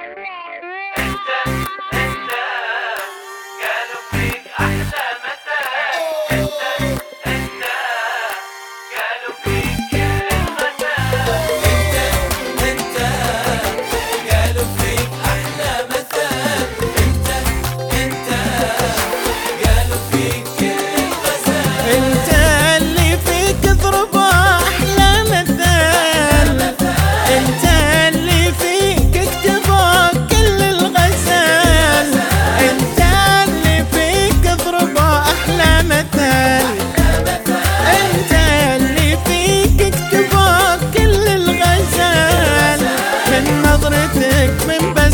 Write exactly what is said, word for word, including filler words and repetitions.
انت انت قالوا فيك احلى مثل. انت انت قالوا فيك كل المثل. انت انت قالوا فيك احلى مثل. انت انت قالوا فيك كل المثل. انت اللي فيك اضرب احلى مثل. انت اللي فيك اكتبوا كل الغزال. انت اللي فيك اضرب احلى مثل. انت اللي فيك اكتبوا كل الغزال. من نظرتك من